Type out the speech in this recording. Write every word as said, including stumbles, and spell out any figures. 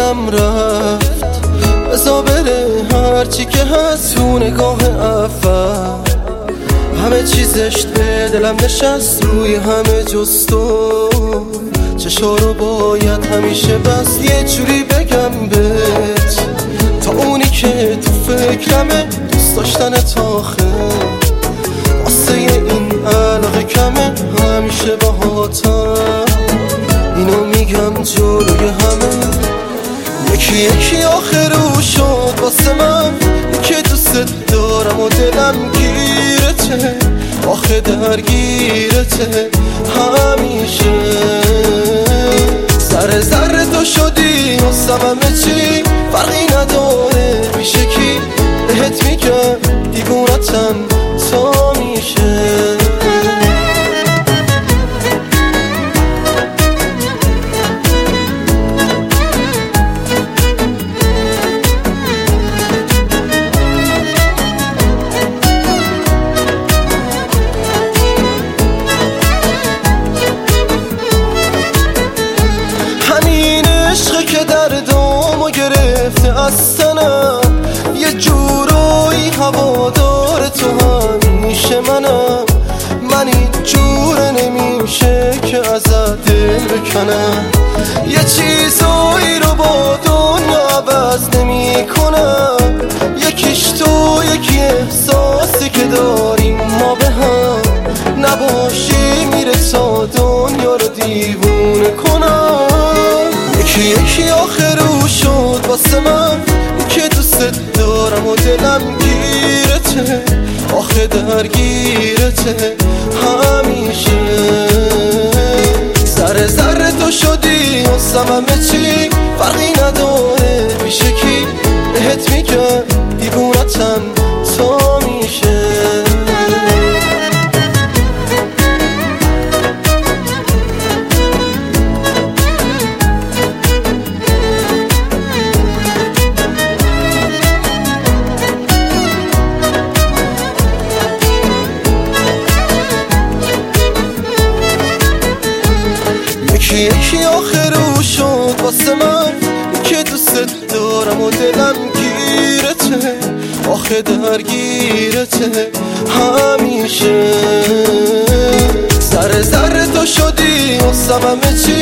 دلم رفت، بزا بره هرچی که هست تو نگاه اول. همه چی زشت به دلم نشست روی همه جز تو، چشا رو باید همیشه بس یه جوری بگم بهت، تا اونی که تو فکرمه دوست داشتن تاخه، واسه این علاقه کمه همیشه باهاتم. اینو میگم جلوی همه، یکی یکی آخرو شد واسه من که دوست دارم و دلم گیرته، آخه درگیرته همیشه. ذره ذره تو شدی واسم همه چی، فرقی نداره میشه کی، بهت میگم دیوونتم تا میشه. که دردمو گرفته از تنم، یه جورایی هوادار تو همیشه منم. من این جوره نمیشه که ازت دل بکنم، یه چیزایی رو با دنیا عوض نمی کنم. یکیش تو یکی احساسی که داریم ما به هم، نباشی میره تا دنیا رو دیوونه کنم. یکی یکی آخرو شد واسه من که دوست دارم و دلم گیرته، آخه درگیرته همیشه. ذره ذره تو شدی واسم همه چی، فرقی نداره میشه کی، بهت میگم دیوونتم تا میشه. یکی یکی آخرو شد واسه من که دوست دارم و دلم گیرته، آخه درگیرته همیشه. ذره ذره تو شدی واسم همه چی،